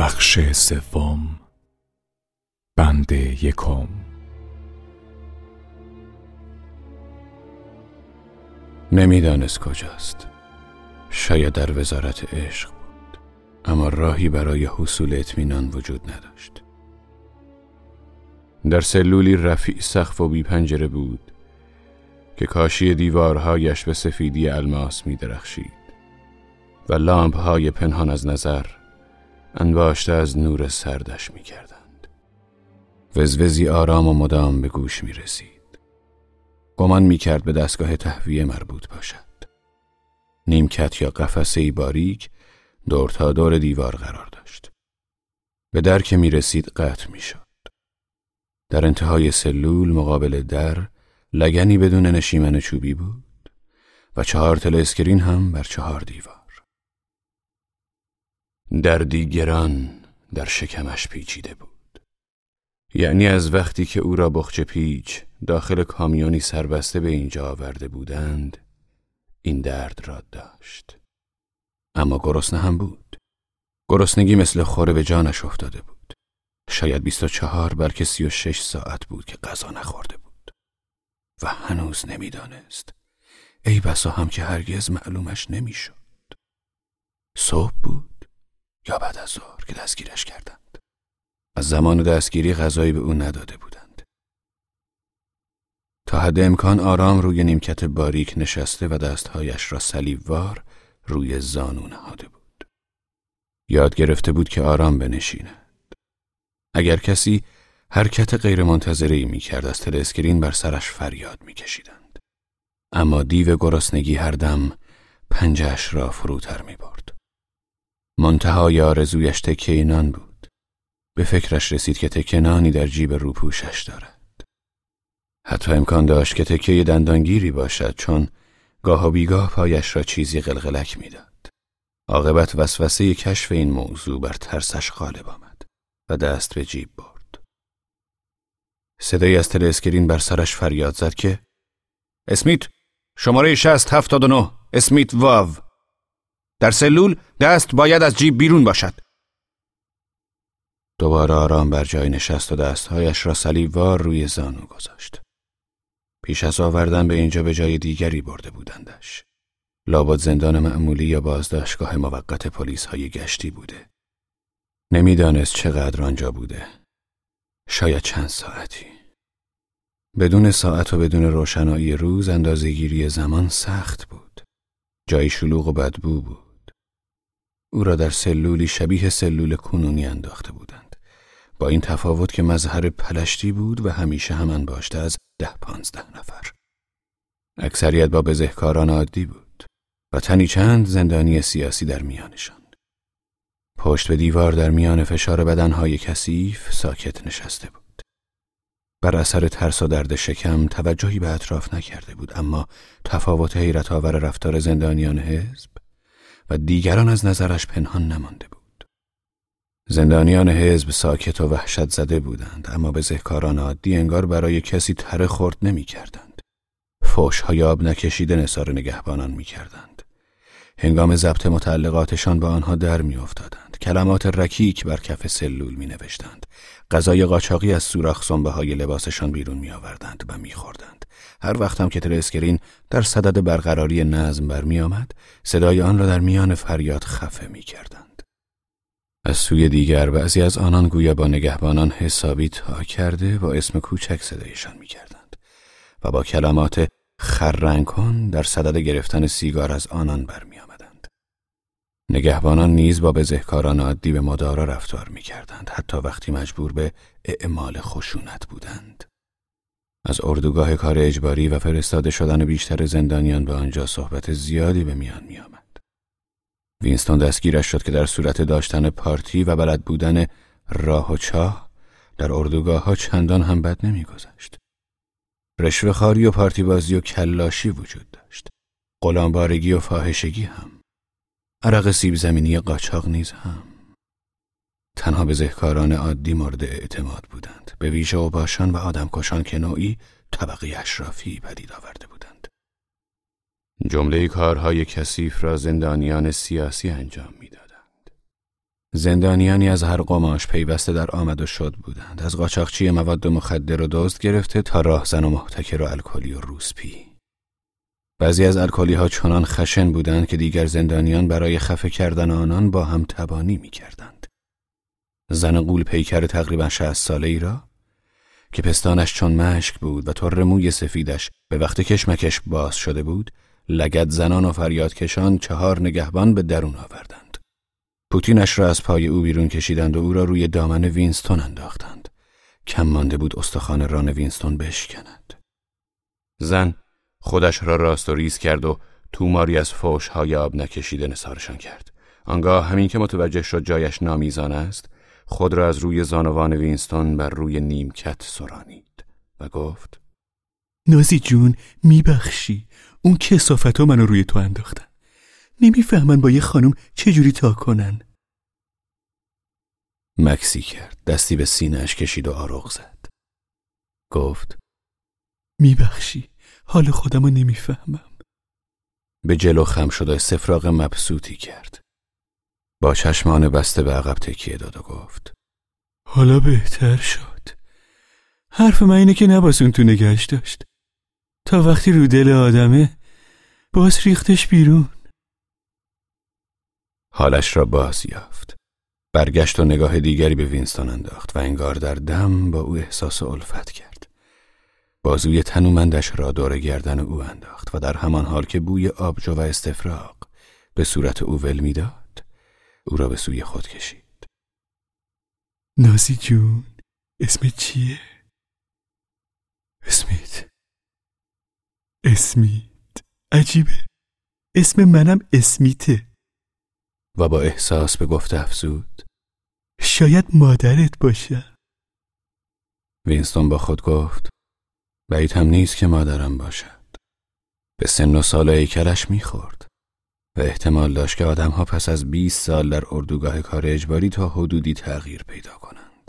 بخش سوم، بند یکم. نمیدانست کجاست. شاید در وزارت عشق بود، اما راهی برای حصول اطمینان وجود نداشت. در سلولی رفیع سقف و بی پنجره بود که کاشی دیوارهایش به سفیدی الماس می درخشید و لامپ‌های پنهان از نظر انباشته از نور سردش می کردند. وزوزی آرام و مدام به گوش می رسید. گمان می کرد به دستگاه تهویه مربوط باشد. نیمکت یا قفسه‌ای باریک دور تا دور دیوار قرار داشت. به در که می رسید قطع می شد. در انتهای سلول مقابل در لگنی بدون نشیمن چوبی بود و 4 تله‌اسکرین هم بر 4 دیوار. دردی گران در شکمش پیچیده بود. یعنی از وقتی که او را بخچ پیچ داخل کامیونی سربسته به اینجا آورده بودند این درد را داشت. اما گرسنه هم بود. گرسنگی مثل خوره به جانش افتاده بود. شاید 24 بلکه 36 ساعت بود که غذا نخورده بود و هنوز نمیدانست. ای بسا هم که هرگز معلومش نمیشد. صبح بود یا بعد از ظهر که دستگیرش کردند. از زمان دستگیری غذایی به او نداده بودند. تا حد امکان آرام روی نیمکت باریک نشسته و دستهایش را صلیبوار روی زانو نهاده بود. یاد گرفته بود که آرام بنشیند. اگر کسی حرکت غیرمنتظره‌ای می‌کرد از تله‌اسکرین بر سرش فریاد می‌کشیدند. اما دیو گرسنگی هر دم پنجه‌اش را فروتر می‌برد. منتهای آرزویش تکه نان بود. به فکرش رسید که تکه نانی در جیب روپوشش دارد. حتی امکان داشت که تکه دندانگیری باشد، چون گاه و بیگاه پایش را چیزی قلقلک می‌داد. عاقبت وسوسه کشف این موضوع بر ترسش غالب آمد و دست به جیب برد. صدایی از تله‌اسکرین بر سرش فریاد زد که اسمیت، شماره 6079، اسمیت واو. در سلول دست باید از جیب بیرون باشد. دوباره آرام بر جای نشست و دستهایش را صلیبوار روی زانو گذاشت. پیش از آوردن به اینجا به جای دیگری برده بودندش. لابد زندان معمولی یا بازداشتگاه موقت پلیس های گشتی بوده. نمیدانست چقدر آنجا بوده. شاید چند ساعتی. بدون ساعت و بدون روشنایی روز اندازه‌گیری زمان سخت بود. جایی شلوغ و بدبو بود. او را در سلولی شبیه سلول کنونی انداخته بودند، با این تفاوت که مظهر پلشتی بود و همیشه هم انباشته از 10-15 نفر. اکثریت با بزهکاران عادی بود و تنی چند زندانی سیاسی در میانشان. پشت به دیوار در میان فشار بدنهای کثیف ساکت نشسته بود. بر اثر ترس و درد شکم توجهی به اطراف نکرده بود، اما تفاوت حیرت آور رفتار زندانیان حزب و دیگران از نظرش پنهان نمانده بود. زندانیان حزب ساکت و وحشت زده بودند، اما بزهکاران عادی انگار برای کسی تره خورد نمی کردند. فحش‌های آب نکشیده نثار نگهبانان می کردند. هنگام ضبط متعلقاتشان با آنها در می افتادند. کلمات رکیک بر کف سلول می نوشتند. غذای قاچاقی از سوراخ سنبه های لباسشان بیرون می آوردند و می خوردند. هر وقت هم که تله‌اسکرین در صدد برقراری نظم برمی آمد، صدای آن را در میان فریاد خفه می کردند. از سوی دیگر بعضی از آنان گویا با نگهبانان حسابی تا کرده با اسم کوچک صدایشان می کردند و با کلمات خررنگ کن در صدد گرفتن سیگار از آنان برمی آمدند. نگهبانان نیز با بزهکاران عادی به مدارا رفتار می کردند، حتی وقتی مجبور به اعمال خشونت بودند. از اردوگاه کار اجباری و فرستاده شدن بیشتر زندانیان به آنجا صحبت زیادی به میان می آمد. وینستون دستگیرش شد که در صورت داشتن پارتی و بلد بودن راه و چاه در اردوگاه ها چندان هم بد نمی گذشت. رشوه‌خواری و پارتی بازی و کلاشی وجود داشت. غلامبارگی و فاحشگی هم. عرق سیب زمینی قاچاق نیز هم. تنها بزهکاران عادی مورد اعتماد بودند، به ویژه اوباشان و آدمکشان که نوعی طبقه اشرافی پدید آورده بودند. جمله کارهای کثیف را زندانیان سیاسی انجام می‌دادند. زندانیانی از هر قماش پیوسته در آمد و شد بودند، از قاچاقچی مواد مخدر و دزد گرفته تا راهزن و محتکر و الکلی و روسپی. بعضی از الکلی ها چنان خشن بودند که دیگر زندانیان برای خفه کردن آنان با هم تبانی می کردند. زن غول پیکر تقریبا 60 ساله‌ای را که پستانش چون مشک بود و طر موی سفیدش به وقت کشمکش باز شده بود، لگد زنان و فریاد کشان 4 نگهبان به درون آوردند. پوتینش را از پای او بیرون کشیدند و او را روی دامن وینستون انداختند. کم مانده بود استخوان ران وینستون بشکند. زن خودش را راست و ریز کرد و توماری از فحش‌های آب نکشیده نثارشان کرد. آنگاه همین که متوجه شد جایش نامیزان است، خود را از روی زانوان وینستون بر روی نیمکت سرانید و گفت: نازی جون، میبخشی، اون کثافت‌ها منو روی تو انداختن. نمیفهمن با یه خانم چجوری تا کنن. مکسی کرد، دستی به سینه‌اش کشید و آروغ زد. گفت: میبخشی، حال خودمو نمیفهمم. به جلو خم شد و استفراغ مبسوطی کرد. با چشمان بسته به عقب تکیه داد و گفت: حالا بهتر شد. حرف من اینه که نباسون تو نگهش داشت. تا وقتی رو دل آدمه باز ریختش بیرون. حالش را باز یافت. برگشت و نگاه دیگری به وینستون انداخت و انگار در دم با او احساس الفت کرد. بازوی تنومندش را دور گردن او انداخت و در همان حال که بوی آبجو و استفراغ به صورت او ول می‌داد، او را به سوی خود کشید. نازی جون، اسمت چیه؟ اسمیت. عجیبه، اسم منم اسمیته. و با احساس به گفته افزود: شاید مادرت باشه. وینستون با خود گفت: بعید هم نیست که مادرم باشد. به سن و سال هیکلش میخورد و احتمال داشت که آدمها پس از 20 سال در اردوگاه کار اجباری تا حدودی تغییر پیدا کنند.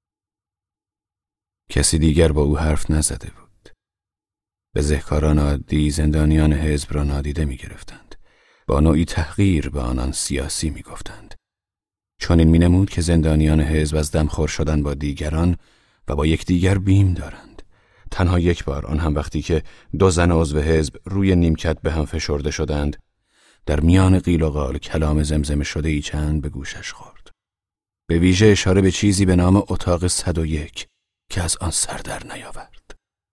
کسی دیگر با او حرف نزده بود. بزهکاران عادی زندانیان حزب را نادیده میگرفتند. با نوعی تحقیر به آنان سیاسی میگفتند. چون این مینمود که زندانیان حزب از دمخور شدن با دیگران و با یکدیگر بیم دارند. تنها یک بار، آن هم وقتی که 2 زن عضو حزب روی نیمکت به هم فشرده شدند، در میان قیل و قال کلام زمزمه شده ای چند به گوشش خورد. به ویژه اشاره به چیزی به نام اتاق 101 که از آن سر در نیاورد.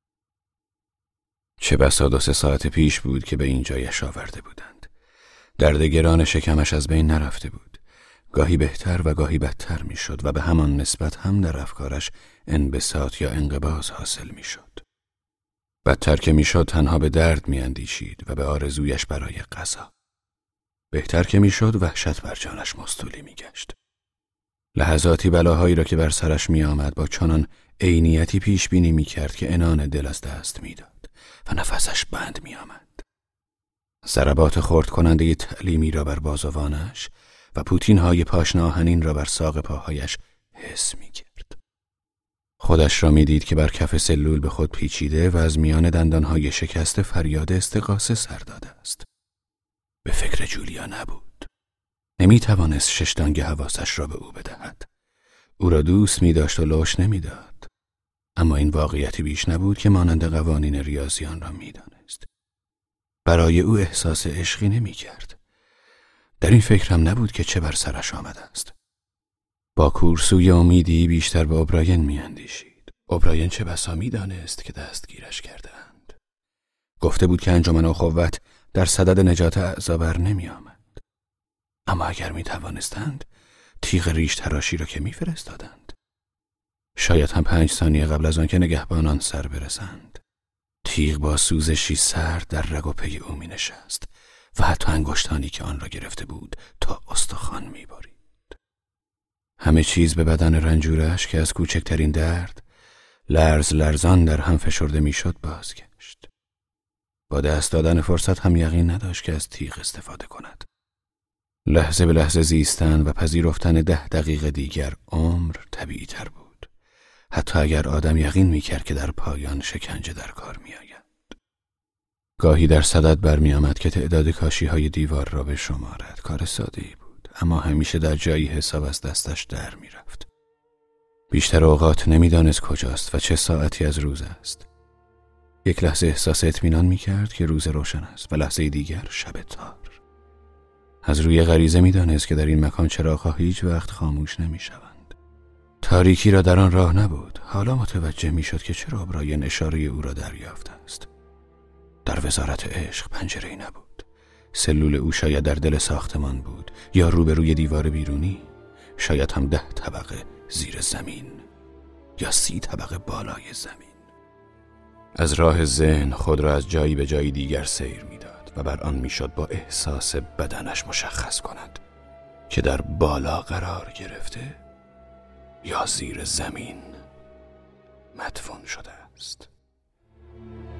چه بسا 2-3 ساعت پیش بود که به این جایش آورده بودند. درد گران شکمش از بین نرفته بود. گاهی بهتر و گاهی بدتر می شد و به همان نسبت هم در افکارش انبساط یا انقباض حاصل می شد. بدتر که می شد تنها به درد می اندیشید و به آرزویش برای غذا. بهتر که می شد وحشت بر جانش مستولی می گشت. لحظاتی بلاهایی را که بر سرش می آمد با چنان عینیتی پیش بینی می کرد که عنان دل از دست می داد و نفسش بند می آمد. ضربات خرد کننده تعلیمی را بر بازوانش و پوتین‌های پاشنه آهنین را بر ساق پاهایش حس می کرد. خودش را می دید که بر کف سلول به خود پیچیده و از میان دندانهای شکست فریاد استغاثه سر داده است. به فکر جولیا نبود. نمی توانست 6 دانگ حواسش را به او بدهد. او را دوست می داشت و لوش نمی داد. اما این واقعیتی بیش نبود که مانند قوانین ریاضیان را می دانست. برای او احساس عشقی نمی کرد. در این فکرم نبود که چه بر سرش آمده است. با کورسوی امیدی بیشتر به اوبراین می اندیشید. اوبراین چه بسا می دانست که دستگیرش کردند. گفته بود که انجمن اخوت در صدد نجات اعضا بر نمی آمد. اما اگر می توانستند تیغ ریش تراشی را که می فرستادند. شاید هم 5 ثانیه قبل از آن که نگهبانان سر برسند. تیغ با سوزشی سرد در رگ و پی او می نشست و حتی انگشتانی که آن را گرفته بود تا استخوان می برید. همه چیز به بدن رنجورش که از کوچکترین درد لرزان در هم فشرده می شد بازگشت. با دست دادن فرصت هم یقین نداشت که از تیغ استفاده کند. لحظه به لحظه زیستن و پذیرفتن 10 دقیقه دیگر عمر طبیعی تر بود. حتی اگر آدم یقین می کرد که در پایان شکنجه در کار می آید. گاهی در صدد برمی آمد که تعداد کاشی های دیوار را به شمارد. کار ساده‌ای بود. اما همیشه در جایی حساب از دستش در می رفت. بیشتر اوقات نمیدانست کجاست و چه ساعتی از روز است. یک لحظه احساس اطمینان می کرد که روز روشن است و لحظه دیگر شب تار. از روی غریزه می دانست که در این مکان چراغ‌ها هیچ وقت خاموش نمی شوند. تاریکی را در آن راه نبود. حالا متوجه می شد که چرا براین اشاره او را دریافت است. در وزارت عشق پنجره‌ای نبود. سلول او شاید در دل ساختمان بود یا روبروی دیوار بیرونی، شاید هم 10 طبقه زیر زمین یا 30 طبقه بالای زمین. از راه ذهن خود را از جایی به جایی دیگر سیر می‌داد و بر آن میشد با احساس بدنش مشخص کند که در بالا قرار گرفته یا زیر زمین مدفون شده است.